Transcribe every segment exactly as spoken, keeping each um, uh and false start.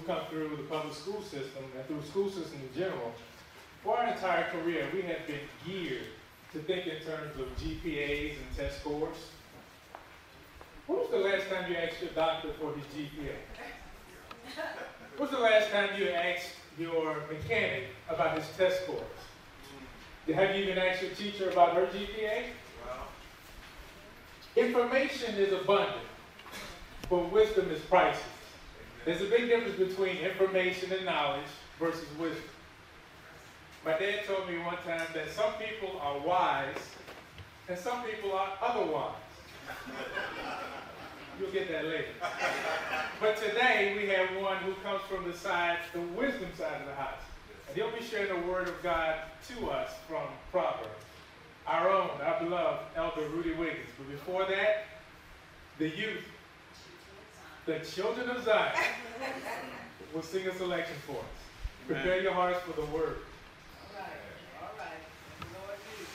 come through the public school system and through school system in general, for our entire career, we have been geared to think in terms of G P As and test scores. When was the last time you asked your doctor for his G P A? When was the last time you asked your mechanic about his test scores? Have you even asked your teacher about her G P A? Information is abundant, but wisdom is priceless. There's a big difference between information and knowledge versus wisdom. My dad told me one time that some people are wise and some people are otherwise. You'll get that later. But today we have one who comes from the side, the wisdom side of the house. And he'll be sharing the word of God to us from Proverbs. Our own, our beloved Elder Rudy Wiggins. But before that, the youth, the children of Zion, will sing a selection for us. Prepare your hearts for the word. All right, all right. Lord Jesus.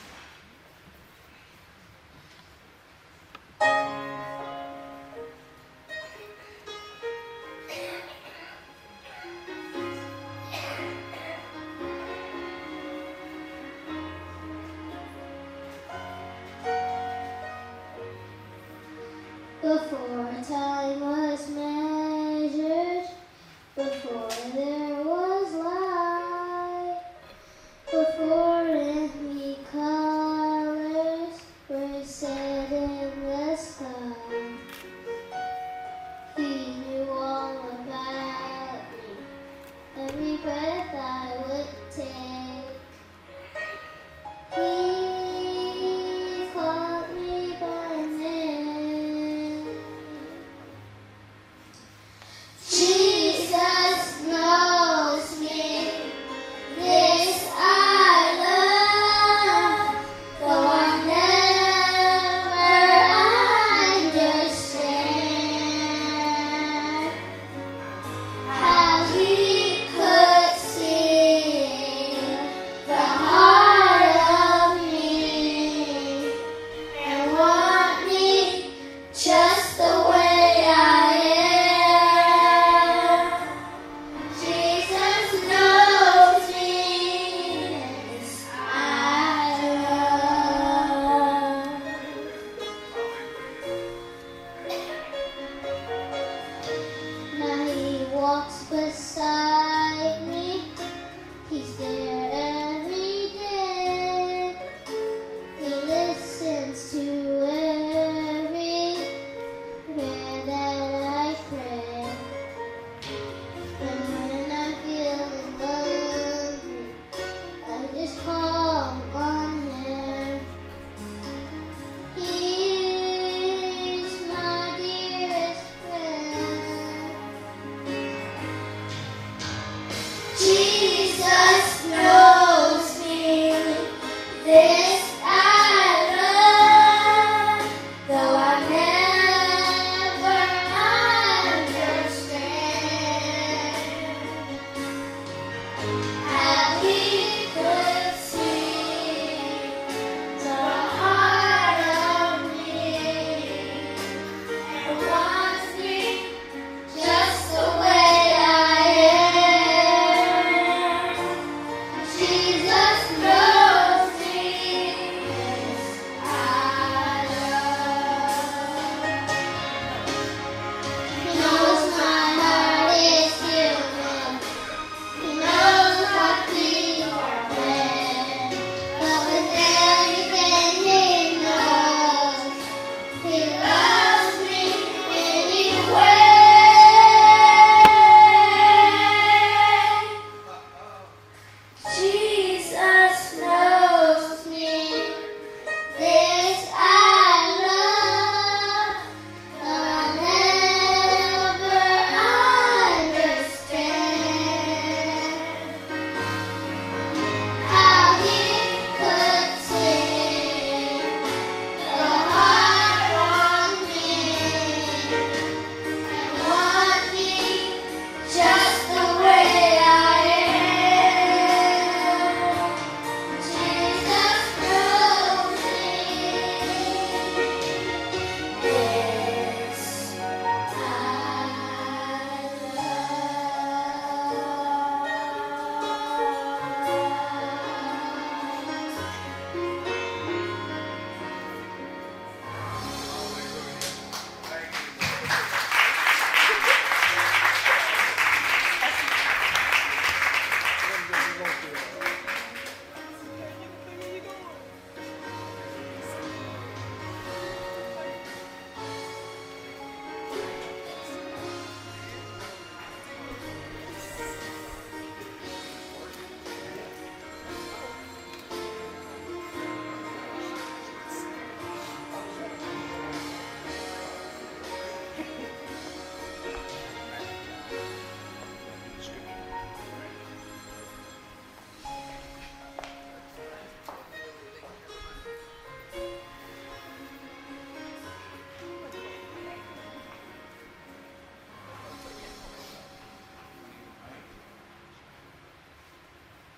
Before time was measured, before there was light, before any colors were set in the sky, he knew all about me, every breath I would take. He called me by name. Jesus knows me, this I love, though I never understand how he could see the heart of me and want me just the way I am. Jesus knows me, this I love. Now he walks beside me, he's there every day. He listens to every prayer that I pray. And when I'm feeling lonely, I just call on him. He's my dearest friend.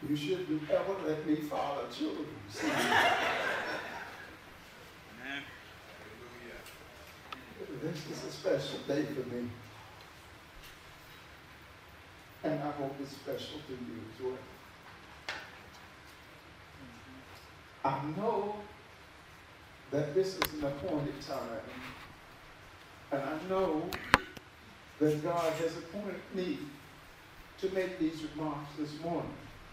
You shouldn't ever let me father children. This is a special day for me. And I hope it's special to you as well. I know that this is an appointed time. And I know that God has appointed me to make these remarks this morning.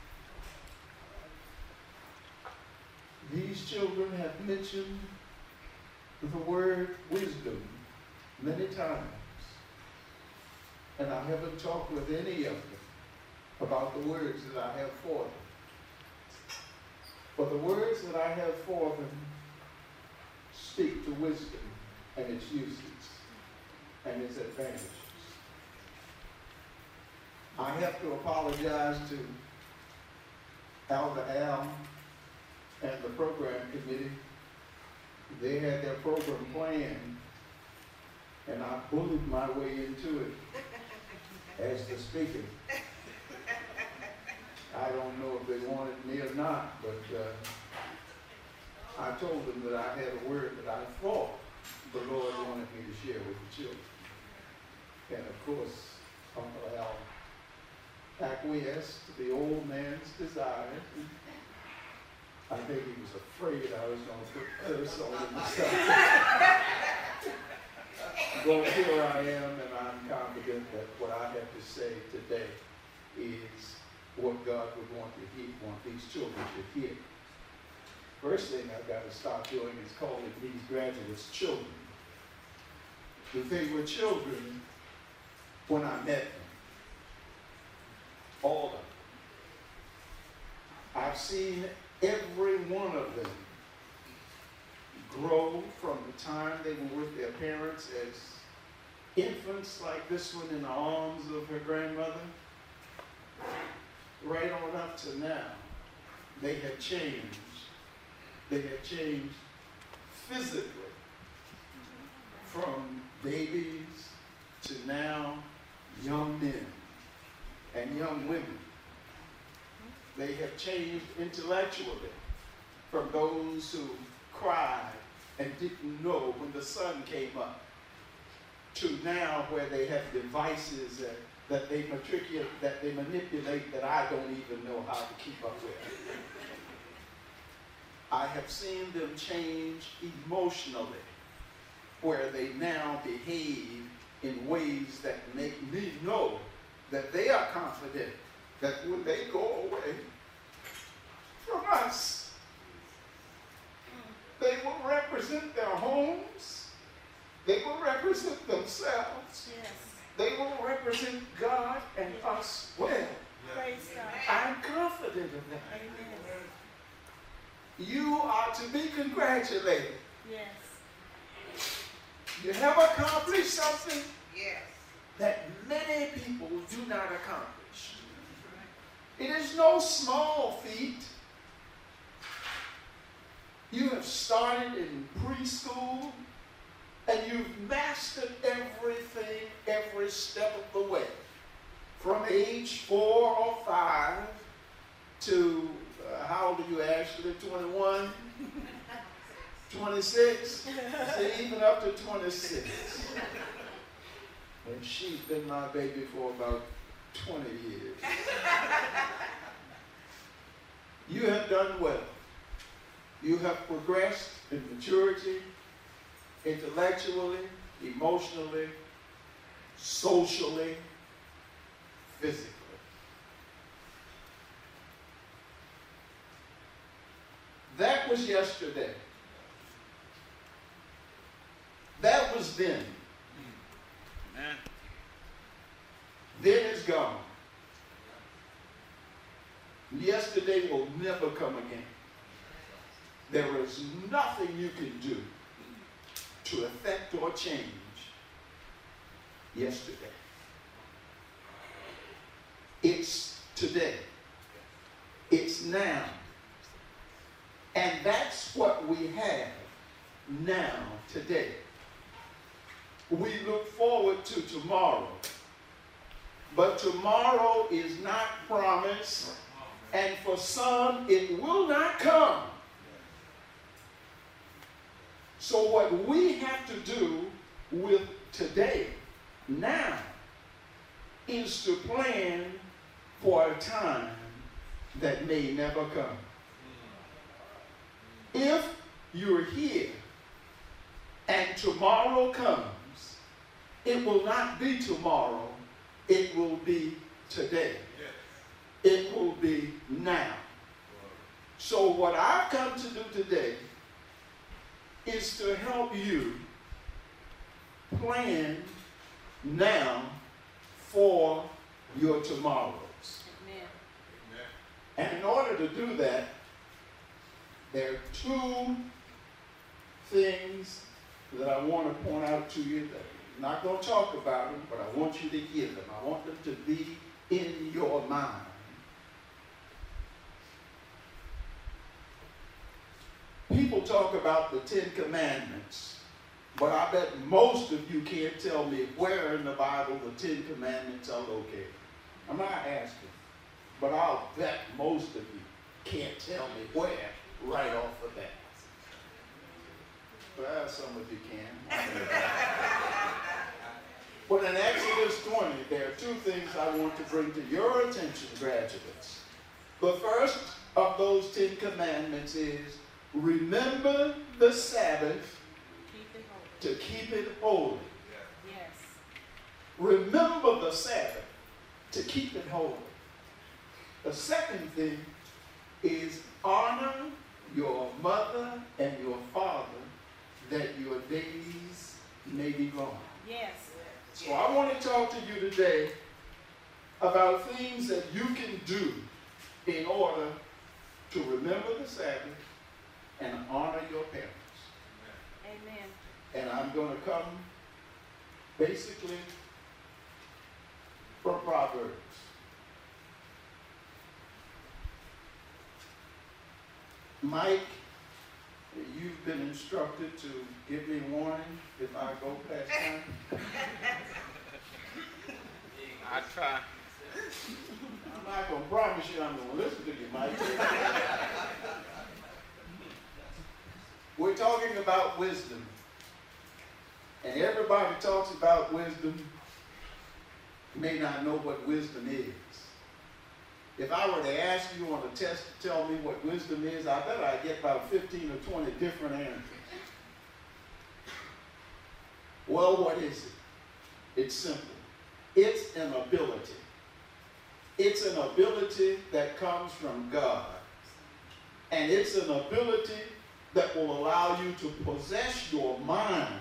These children have mentioned the word wisdom many times. And I haven't talked with any of them about the words that I have for them. But the words that I have for them speak to wisdom and its uses and its advantages. I have to apologize to Elder Al and the program committee. They had their program planned, and I bullied my way into it as the speaker. I don't know if they wanted me or not, but uh, I told them that I had a word that I thought the Lord wanted me to share with the children. And of course, Uncle Al acquiesced to the old man's desire. I think he was afraid I was going to put curse on him myself. But here I am, and I'm confident that what I have to say today is what God would want to hear, want these children to hear. First thing I've got to start doing is calling these graduates children. They were children when I met them. All of them. I've seen every one of them grow from the time they were with their parents as infants, like this one in the arms of her grandmother, right on up to now. They have changed. They have changed physically from babies to now young men and young women. They have changed intellectually from those who cried and didn't know when the sun came up to now where they have devices that, that they matriculate, that they manipulate that I don't even know how to keep up with. I have seen them change emotionally, where they now behave in ways that make me know that they are confident that when they go away from us, they will represent their homes, they will represent themselves, Yes. they will represent God and us well. Praise God. I'm confident of that. Amen. You are to be congratulated. Yes. You have accomplished something Yes. that many people do not accomplish. It is no small feat. You have started in preschool and you've mastered everything every step of the way. From age four or five to, uh, how old are you, Ashley? twenty-one? twenty-six? See, even up to twenty-six. And she's been my baby for about twenty years. You have done well. You have progressed in maturity, intellectually, emotionally, socially, physically. That was yesterday. That was then. Amen. Then it's gone. Yesterday will never come again. There is nothing you can do to affect or change yesterday. It's today. It's now. And that's what we have now, today. We look forward to tomorrow. But tomorrow is not promised and for some it will not come. So what we have to do with today, now, is to plan for a time that may never come. If you're here and tomorrow comes, it will not be tomorrow, it will be today. It will be now. So what I've come to do today is to help you plan now for your tomorrows. Amen. And in order to do that, there are two things that I want to point out to you that I'm not going to talk about them, but I want you to hear them. I want them to be in your mind. People talk about the Ten Commandments, but I bet most of you can't tell me where in the Bible the Ten Commandments are located. I'm not asking, but I'll bet most of you can't tell me where right off the bat. Well, some of you can. But in Exodus twenty, there are two things I want to bring to your attention, graduates. The first of those Ten Commandments is, remember the Sabbath Keep it holy. to keep it holy. Yes. Remember the Sabbath to keep it holy. The second thing is honor your mother and your father that your days may be long. Yes. So I want to talk to you today about things that you can do in order to remember the Sabbath and honor your parents. Amen. And I'm going to come basically from Proverbs. Mike, you've been instructed to give me warning if I go past time. I try. I'm not going to promise you I'm going to listen to you, Mike. We're talking about wisdom. And everybody talks about wisdom may not know what wisdom is. If I were to ask you on a test to tell me what wisdom is, I bet I'd get about fifteen or twenty different answers. Well, what is it? It's simple. It's an ability. It's an ability that comes from God. And it's an ability that will allow you to possess your mind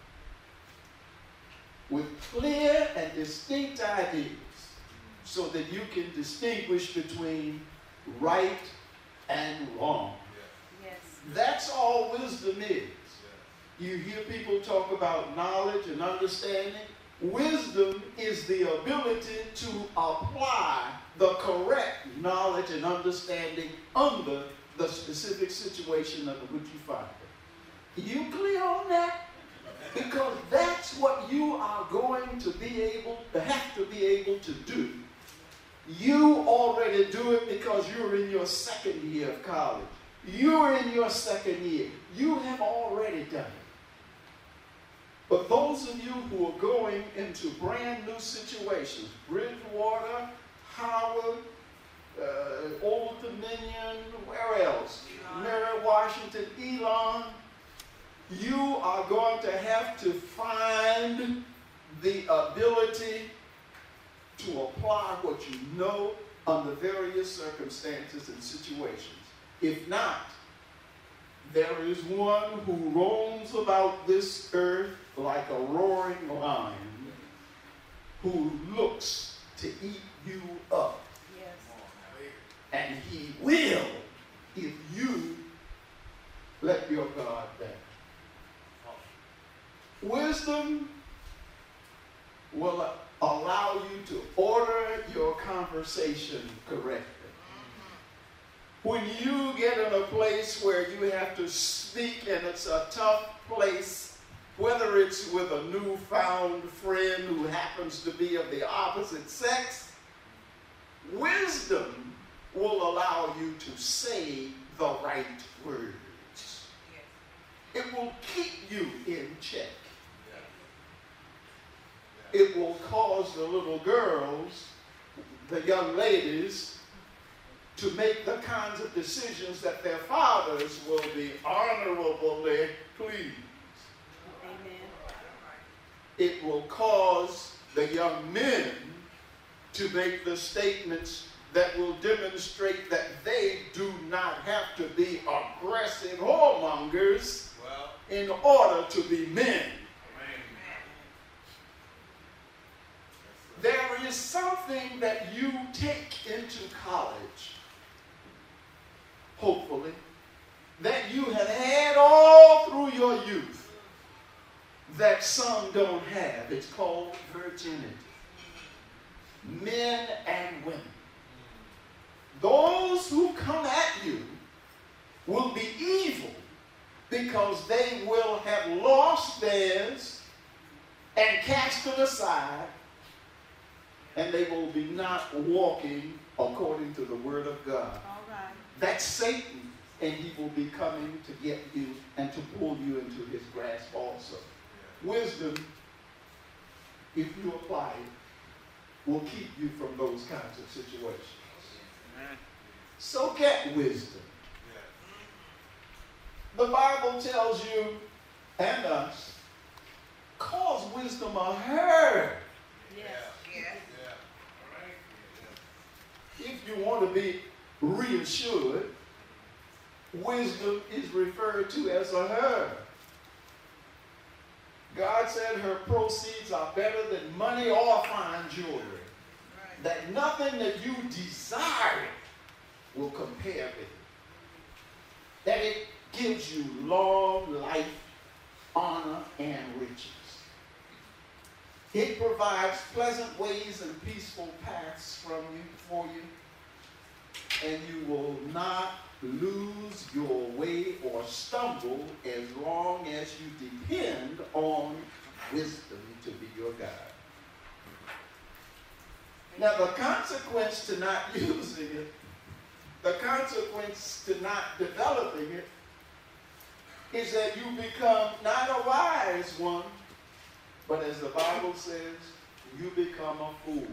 with clear and distinct ideas so that you can distinguish between right and wrong. Yes. That's all wisdom is. You hear people talk about knowledge and understanding. Wisdom is the ability to apply the correct knowledge and understanding under the specific situation under which you find it. You clear on that? Because that's what you are going to be able, to have to be able to do. You already do it because you're in your second year of college. You're in your second year. You have already done it. But those of you who are going into brand new situations, Bridgewater, Howard, uh, Old Dominion, where else? Mary Washington, Elon, you are going to have to find the ability to apply what you know under various circumstances and situations. If not, there is one who roams about this earth like a roaring lion who looks to eat you up. Yes. And he will if you let your guard down. Wisdom will allow you to order your conversation correctly. When you get in a place where you have to speak and it's a tough place, whether it's with a newfound friend who happens to be of the opposite sex, wisdom will allow you to say the right words. It will keep you in check. It will cause the little girls, the young ladies, to make the kinds of decisions that their fathers will be honorably pleased. Amen. It will cause the young men to make the statements that will demonstrate that they do not have to be aggressive whoremongers Well, in order to be men. There is something that you take into college, hopefully, that you have had all through your youth that some don't have. It's called virginity. Men and women. Those who come at you will be evil because they will have lost theirs and cast it aside, and they will be not walking according to the word of God. All right. That's Satan, and he will be coming to get you and to pull you into his grasp also. Wisdom, if you apply it, will keep you from those kinds of situations. So get wisdom. The Bible tells you and us, cause wisdom a her. Yes. If you want to be reassured, wisdom is referred to as a her. God said her proceeds are better than money or fine jewelry. That nothing that you desire will compare with it. That it gives you long life, honor, and riches. It provides pleasant ways and peaceful paths from you, for you, and you will not lose your way or stumble as long as you depend on wisdom to be your guide. Now, the consequence to not using it, the consequence to not developing it, is that you become not a wise one, but as the Bible says, you become a fool.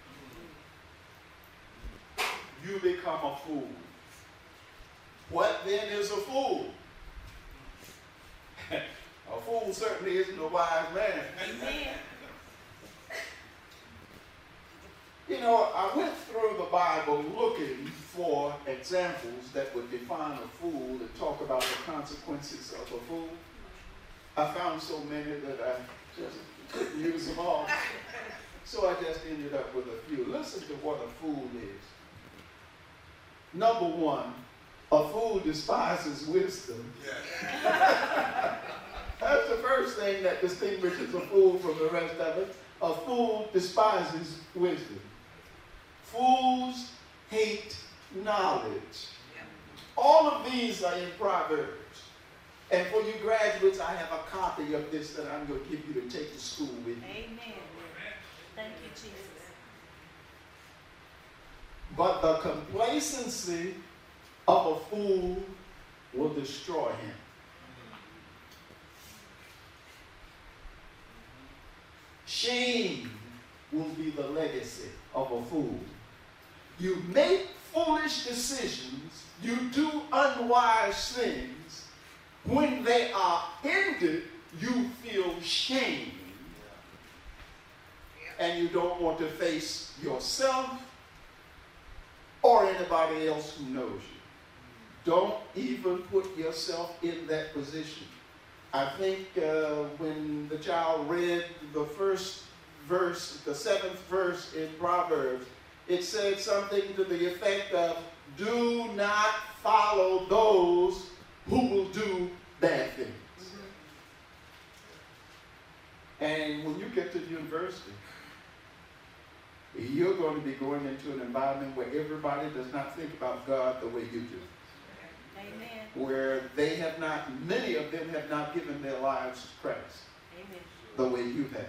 You become a fool. What then is a fool? A fool certainly isn't a wise man. Amen. You know, I went through the Bible looking for examples that would define a fool and talk about the consequences of a fool. I found so many that I just couldn't use them all. So I just ended up with a few. Listen to what a fool is. Number one, a fool despises wisdom. Yeah. That's the first thing that distinguishes a fool from the rest of it. A fool despises wisdom. Fools hate knowledge. All of these are in Proverbs. And for you graduates, I have a copy of this that I'm going to give you to take to school with you. Amen. Thank you, Jesus. But the complacency of a fool will destroy him. Shame will be the legacy of a fool. You make foolish decisions, you do unwise things. When they are ended, you feel shame. And you don't want to face yourself or anybody else who knows you. Don't even put yourself in that position. I think uh, when the child read the first verse, the seventh verse in Proverbs, it said something to the effect of, do not follow those who will do bad things. Mm-hmm. And when you get to the university, you're going to be going into an environment where everybody does not think about God the way you do. Amen. Where they have not, many of them have not given their lives to Christ. Amen. The way you have.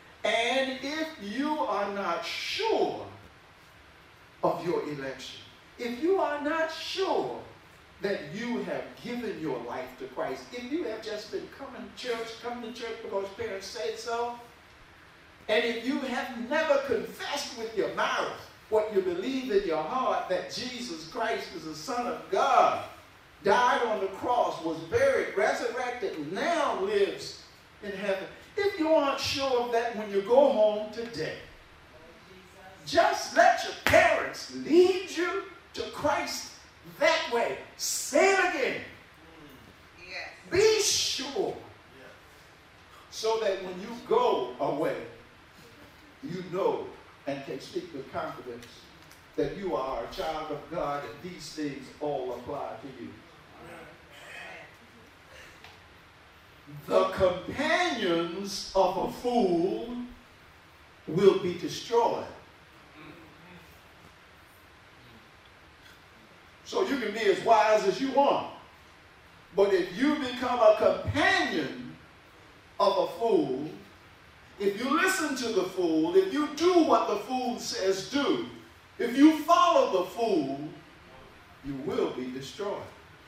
And if you are not sure of your election, if you are not sure that you have given your life to Christ, if you have just been coming to church, coming to church because parents said so, and if you have never confessed with your mouth what you believe in your heart, that Jesus Christ is the Son of God, died on the cross, was buried, resurrected, and now lives in heaven. If you aren't sure of that when you go home today, just let your parents lead you to Christ that way. Say it again. Yes. Be sure. So that when you go away, you know and can speak with confidence that you are a child of God and these things all apply to you. The companions of a fool will be destroyed. So you can be as wise as you want. But if you become a companion of a fool, if you listen to the fool, if you do what the fool says do, if you follow the fool, you will be destroyed.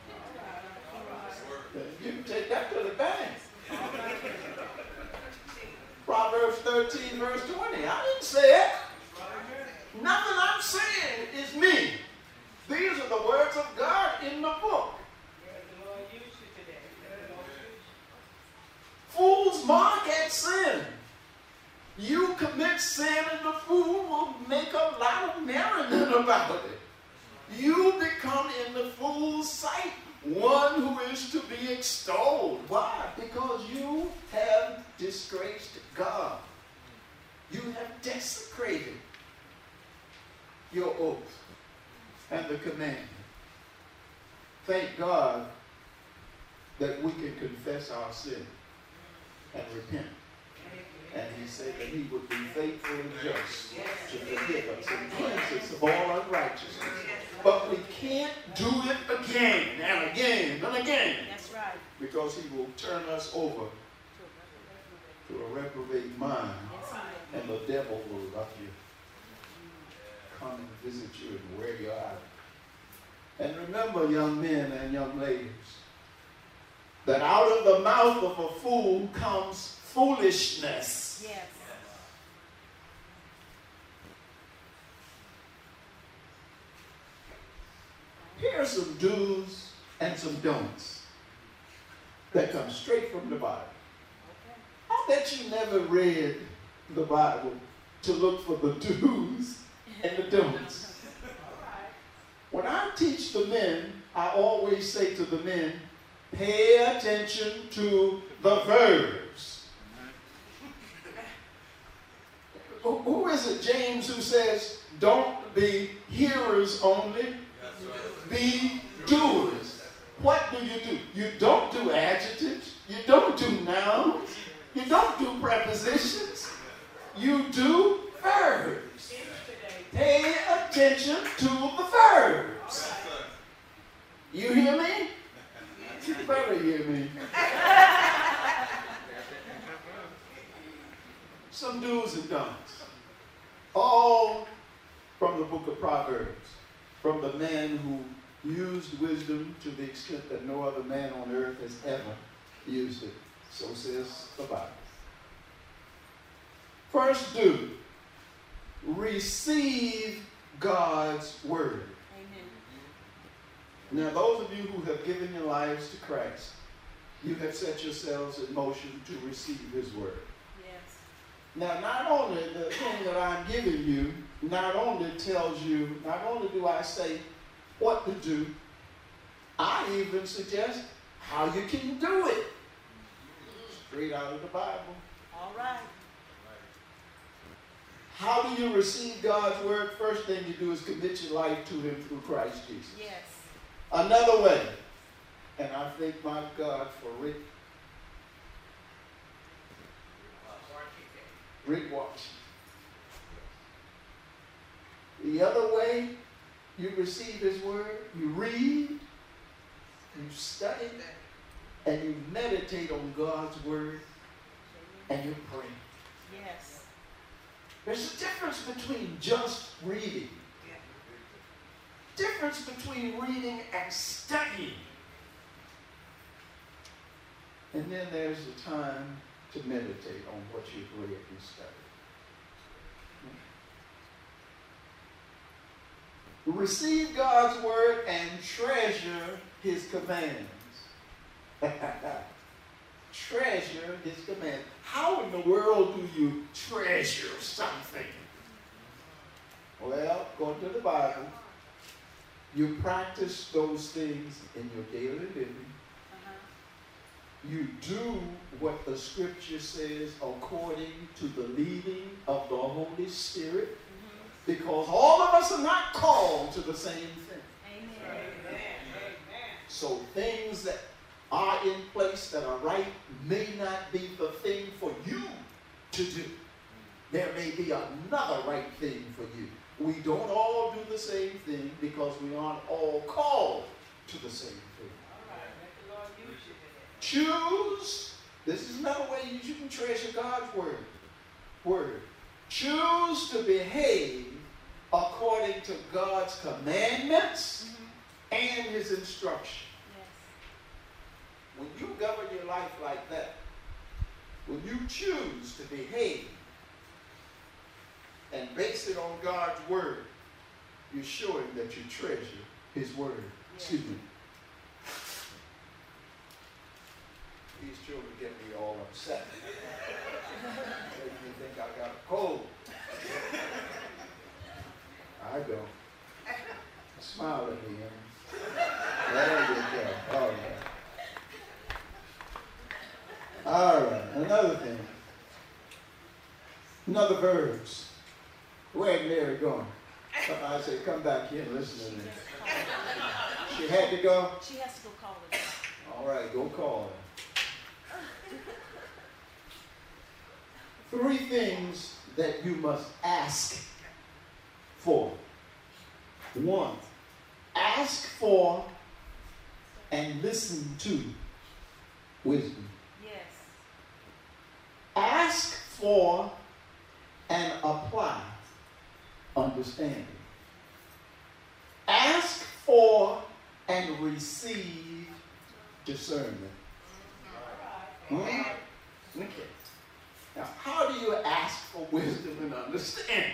You can take that to the bank. Proverbs thirteen, verse twenty. I didn't say it. Nothing I'm saying is me. These are the words of God in the book. Fools mock at sin. You commit sin and the fool will make a lot of merriment about it. You become in the fool's sight one who is to be extolled. Why? Because you have disgraced God. You have desecrated your oath and the commandment. Thank God that we can confess our sin and repent. And he said that he would be faithful and just to forgive us and cleanse us of all unrighteousness. But we can't do it again and again and again. That's right. Because he will turn us over to a reprobate mind. And the devil will love you. Come and visit you and wear you out. And remember, young men and young ladies, that out of the mouth of a fool comes foolishness. Yes. Here are some do's and some don'ts that come straight from the Bible. I bet you never read the Bible to look for the do's and the don'ts. When I teach the men, I always say to the men, pay attention to the verbs. Who, who is it, James, who says, don't be hearers only, be doers? What do you do? You don't do adjectives. You don't do nouns. You don't do prepositions. You do verbs. Pay attention to the verbs. You hear me? You better hear me. Some do's and don'ts. All from the book of Proverbs. From the man who used wisdom to the extent that no other man on earth has ever used it. So says the Bible. First do. Receive God's word. Amen. Now, those of you who have given your lives to Christ, you have set yourselves in motion to receive his word. Yes. Now, not only the thing that I'm giving you, not only tells you, not only do I say what to do, I even suggest how you can do it. Straight out of the Bible. All right. How do you receive God's word? First thing you do is commit your life to him through Christ Jesus. Yes. Another way, and I thank my God for Rick, Rick Washington. The other way you receive his word, you read, you study, and you meditate on God's word, and you pray. Yes. There's a difference between just reading difference between reading and studying. And then there's the time to meditate on what you've read and studied. Receive God's word and treasure his commands. Treasure his commands. How in the world do you treasure something? Well, according to the Bible, you practice those things in your daily living. You do what the scripture says according to the leading of the Holy Spirit. Because all of us are not called to the same thing. Amen. Amen. So things that are in place that are right may not be the thing for you to do. There may be another right thing for you. We don't all do the same thing because we aren't all called to the same thing. All right. Let the Lord use you today. Choose. This is another way you can treasure God's word. Word. Choose to behave according to God's commandments Mm-hmm. and his instruction. Yes. When you govern your life like that, when you choose to behave and base it on God's word, you're showing that you treasure his word. Yes. Excuse me. These children get me all upset. Make me think I got a cold. I don't. Smile at me, Emma. There you go. All right. All right. Another thing. Another verbs. Where's Mary going? I said, come back here and listen to me. She had to go? She has to go call it. All right, go call her. Three things that you must ask for. One, ask for and listen to wisdom. Yes. Ask for and apply understanding. Ask for and receive discernment. Hmm? Okay. Now, how do you ask for wisdom and understanding?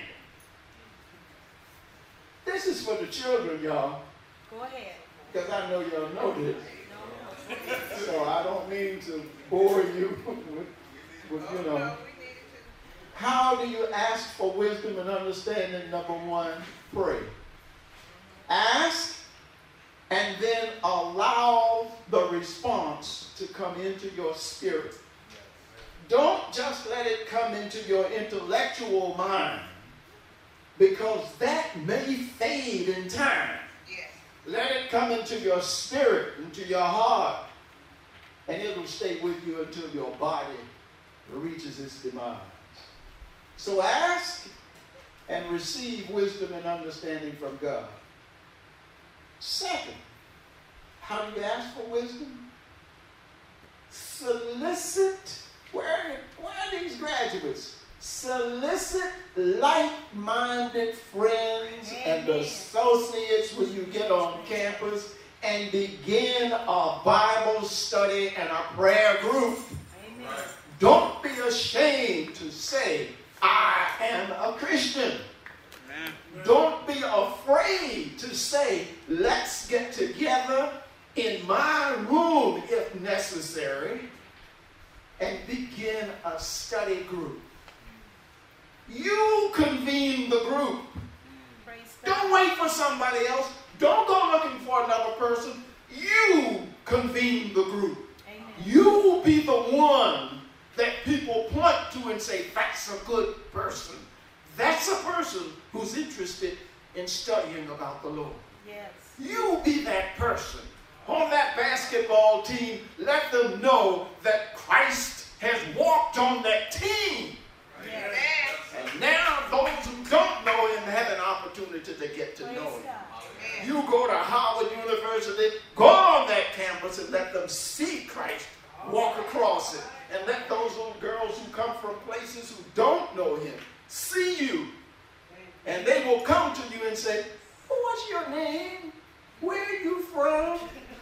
This is for the children, y'all, Go ahead. because I know y'all know this. No, no. So I don't mean to bore you with, with Oh, you know. no, we needed to. How do you ask for wisdom and understanding? Number one, pray. Ask and then allow the response to come into your spirit. Don't just let it come into your intellectual mind, because that may fade in time. Yes. Let it come into your spirit, into your heart, and it will stay with you until your body reaches its demise. So ask and receive wisdom and understanding from God. Second, how do you ask for wisdom? Solicit. Where, where are these graduates? Solicit like-minded friends and Amen. associates when you get on campus and begin a Bible study and a prayer group. Amen. Don't be ashamed to say, I am a Christian. Amen. Don't be afraid to say, let's get together in my room if necessary and begin a study group. You convene the group. Praise God. Don't wait for somebody else. Don't go looking for another person. You convene the group. Amen. You be the one that people point to and say, that's a good person. That's a person who's interested in studying about the Lord. Yes. You be that person. On that basketball team, let them know that Christ has walked on that team. Yes. And now those who don't know him have an opportunity to get to Praise know him. God. You go to Howard University, go on that campus and let them see Christ walk across it. And let those little girls who come from places who don't know him see you. And they will come to you and say, who was What's your name? Where are you from?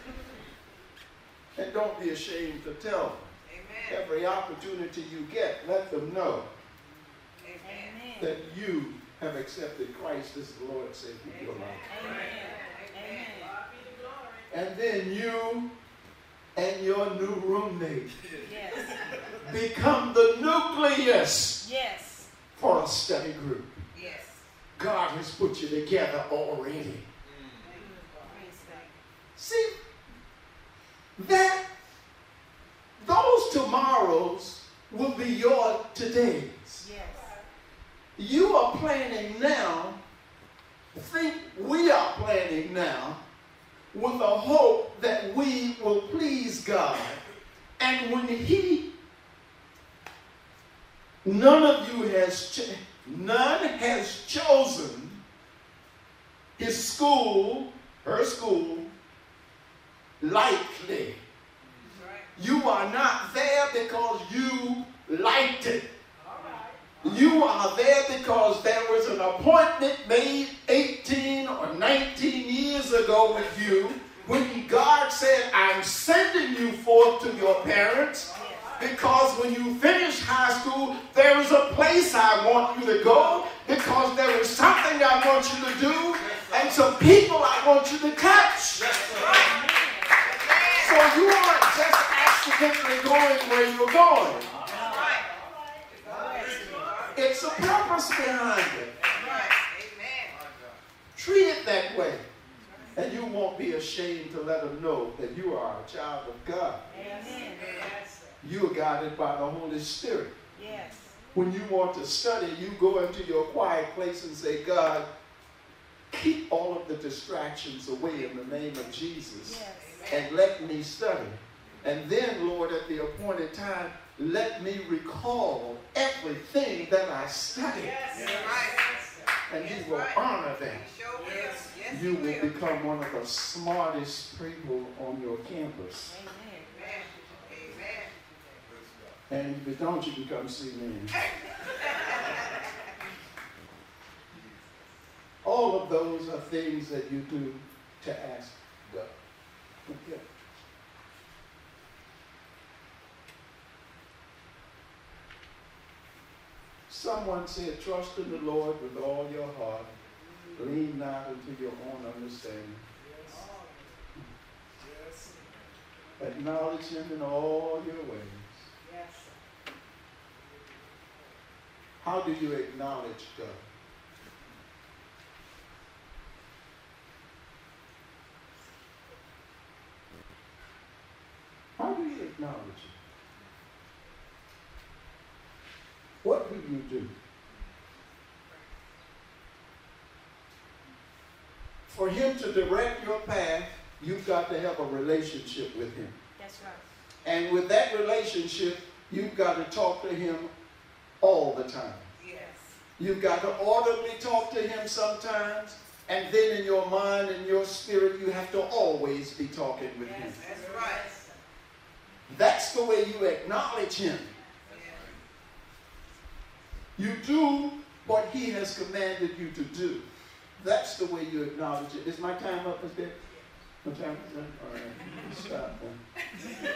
And don't be ashamed to tell them. Amen. Every opportunity you get, let them know Amen. that you have accepted Christ as the Lord and Savior of your life. Amen. Amen. God be the glory. And then you and your new roommate Yes. become the nucleus Yes. for a study group. Yes. God has put you together already. Praise God. See, that those tomorrows will be your todays. Yes. You are planning now, think we are planning now, with a hope that we will please God. And when He, none of you has, ch- none has chosen his school, her school, lightly. You are not there because you liked it. You are there because there was an appointment made eighteen or nineteen years ago with you when God said, I'm sending you forth to your parents because when you finish high school, there is a place I want you to go because there is something I want you to do and some people I want you to touch. So you aren't just accidentally going where you're going. It's a purpose behind it. Treat it that way. And you won't be ashamed to let them know that you are a child of God. Amen. You are guided by the Holy Spirit. Yes. When you want to study, you go into your quiet place and say, God, keep all of the distractions away in the name of Jesus. Yes. And let me study. And then, Lord, at the appointed time, let me recall everything that I studied. And He will honor that. You will become one of the smartest people on your campus. And if you don't, you can come see me. All of those are things that you do to ask God. Okay. Someone said, trust in the Lord with all your heart. Lean not into your own understanding. Acknowledge Him in all your ways. How do you acknowledge God? How do you acknowledge Him? What do you do? For Him to direct your path, you've got to have a relationship with Him. That's right. And with that relationship, you've got to talk to Him all the time. Yes. You've got to audibly talk to Him sometimes, and then in your mind and your spirit, you have to always be talking with Him. That's right. That's the way you acknowledge Him. You do what He has commanded you to do. That's the way you acknowledge it. Is my time up? Is there? My time is up? All right. Stop then.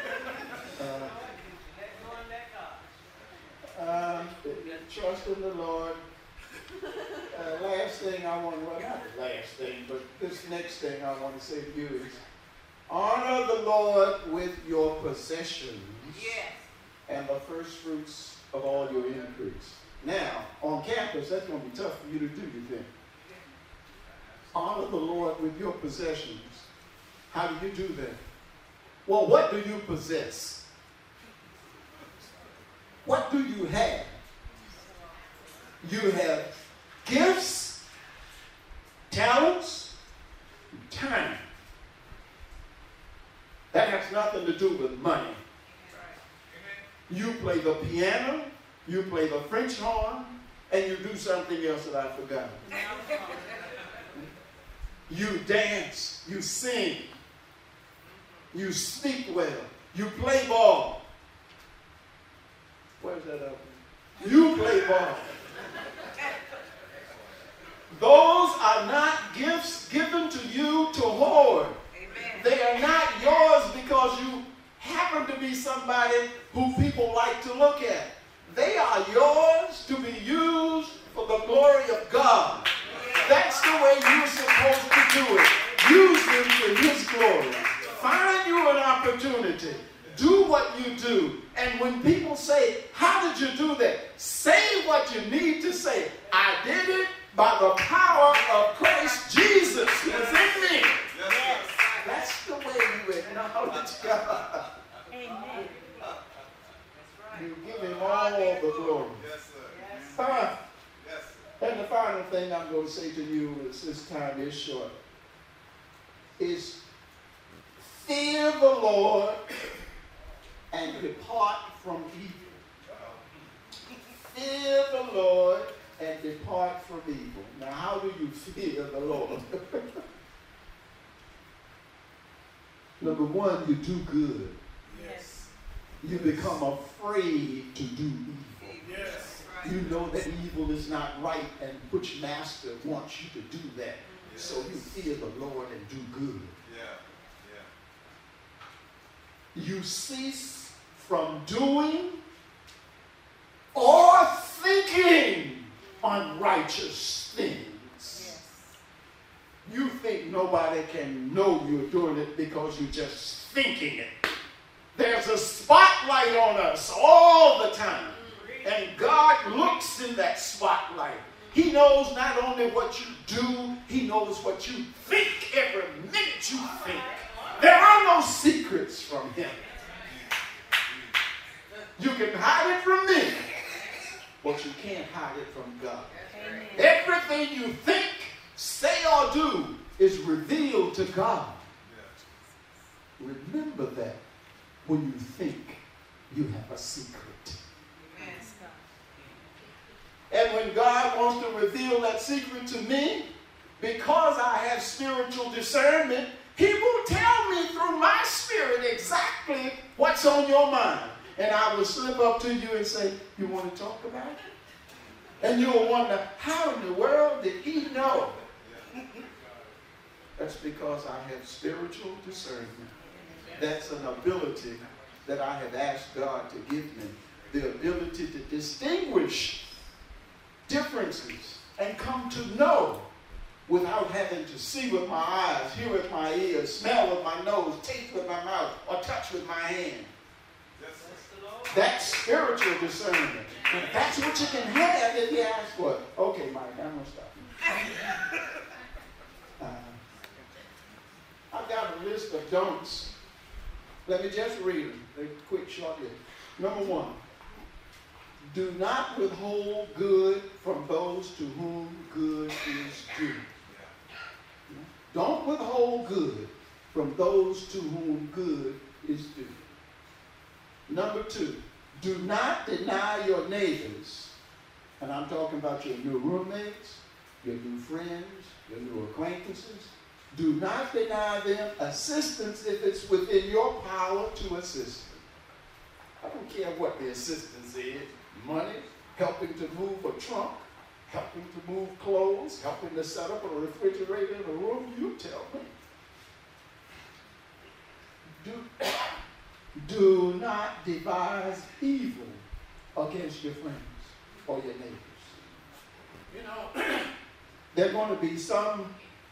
Uh, uh, trust in the Lord. Uh, last thing I want to, well, not the last thing, but this next thing I want to say to you is honor the Lord with your possessions Yes. and the first fruits of all your increase. Now, on campus, that's going to be tough for you to do, you think? Honor the Lord with your possessions. How do you do that? Well, what do you possess? What do you have? You have gifts, talents, time. That has nothing to do with money. You play the piano, you play the French horn, and you do something else that I forgot. You dance, you sing, you speak well, you play ball. Where's that up? You play ball. Those are not gifts given to you to hoard. Amen. They are not yours because you happen to be somebody who people like to look at. They are yours to be used for the glory of God. That's the way you're supposed to do it. Use them for His glory. Find you an opportunity. Do what you do. And when people say, how did you do that? Say what you need to say. I did it by the power of Christ Jesus who is in me. Yes. That's the way you acknowledge God. Amen. You give Him all the glory. Yes, sir. Yes. Uh, Yes, sir. and the final thing I'm going to say to you is this time is short. Is fear the Lord and depart from evil. Fear the Lord and depart from evil. Now, how do you fear the Lord? Number one, you do good. Yes. You become afraid to do evil. Yes. You know that evil is not right, and which master wants you to do that. So you fear the Lord and do good. Yeah. Yeah. You cease from doing or thinking unrighteous things. Yes. You think nobody can know you're doing it because you're just thinking it. There's a spotlight on us all the time. And God looks in that spotlight. He knows not only what you do, He knows what you think every minute you think. There are no secrets from Him. You can hide it from me, but you can't hide it from God. Amen. Everything you think, say, or do is revealed to God. Remember that when you think you have a secret. Yes, God. And when God wants to reveal that secret to me, because I have spiritual discernment, He will tell me through my spirit exactly what's on your mind. And I will slip up to you and say, you want to talk about it? And you'll wonder, how in the world did He know? That's because I have spiritual discernment. That's an ability that I have asked God to give me. The ability to distinguish differences and come to know without having to see with my eyes, hear with my ears, smell with my nose, taste with my mouth, or touch with my hand. That's spiritual discernment. And that's what you can have if you ask for it. Okay, Mike, I'm going to stop. Uh, I've got a list of don'ts. Let me just read them. They're quick, short list. Number one, do not withhold good from those to whom good is due. Don't withhold good from those to whom good is due. Number two, do not deny your neighbors. And I'm talking about your new roommates, your new friends, your new acquaintances. Do not deny them assistance if it's within your power to assist them. I don't care what the assistance is. Money, helping to move a trunk, helping to move clothes, helping to set up a refrigerator in a room, you tell me. Do, do not devise evil against your friends or your neighbors. You know, there are going to be some,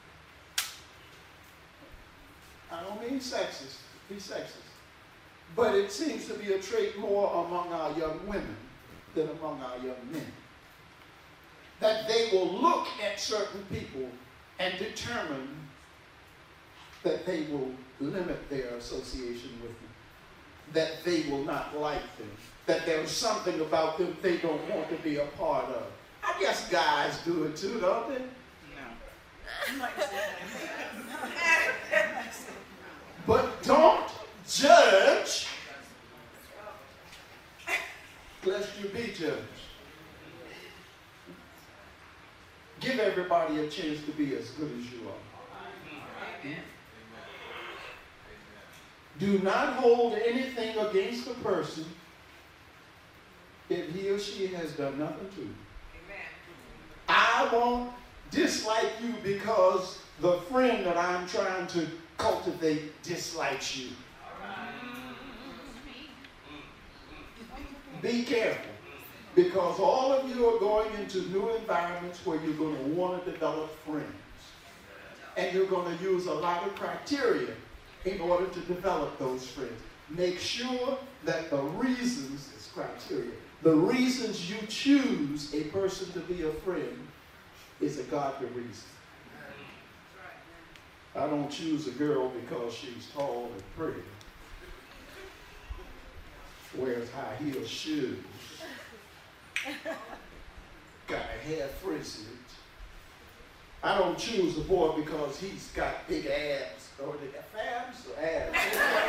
I don't mean sexist, be sexist, but it seems to be a trait more among our young women than among our young men. That they will look at certain people and determine that they will limit their association with them, that they will not like them, that there's something about them they don't want to be a part of. I guess guys do it too, don't they? No. But don't judge lest you be judged. Give everybody a chance to be as good as you are. Amen. Do not hold anything against a person if he or she has done nothing to you. Amen. I won't dislike you because the friend that I'm trying to cultivate dislikes you. Be careful, because all of you are going into new environments where you're going to want to develop friends. And you're going to use a lot of criteria in order to develop those friends. Make sure that the reasons, it's criteria, the reasons you choose a person to be a friend is a godly reason. I don't choose a girl because she's tall and pretty, wears high heel shoes, got a hair frizzed. I don't choose a boy because he's got big abs. Or they got abs or abs?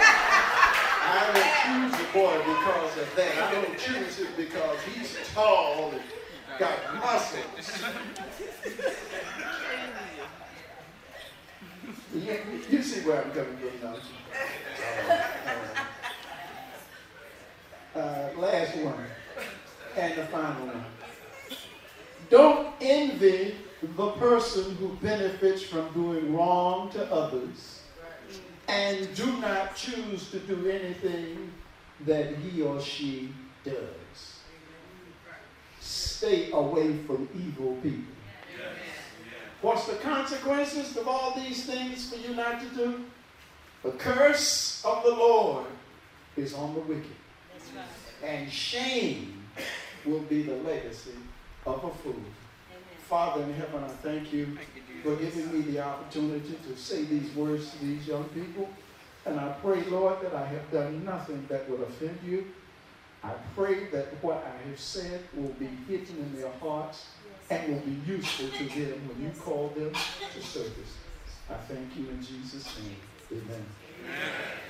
I don't choose a boy because of that. I don't choose him because he's tall and got muscles. You, you see where I'm coming from now. Uh, uh, uh, last one and the final one. Don't envy the person who benefits from doing wrong to others, and do not choose to do anything that he or she does. Stay away from evil people. What's the consequences of all these things for you not to do? The curse of the Lord is on the wicked. That's right. And shame will be the legacy of a fool. Amen. Father in heaven, I thank you for giving me the opportunity to say these words to these young people. And I pray, Lord, that I have done nothing that would offend you. I pray that what I have said will be hidden in their hearts and will be useful to them when you call them to service. I thank you in Jesus' name. Amen. Amen.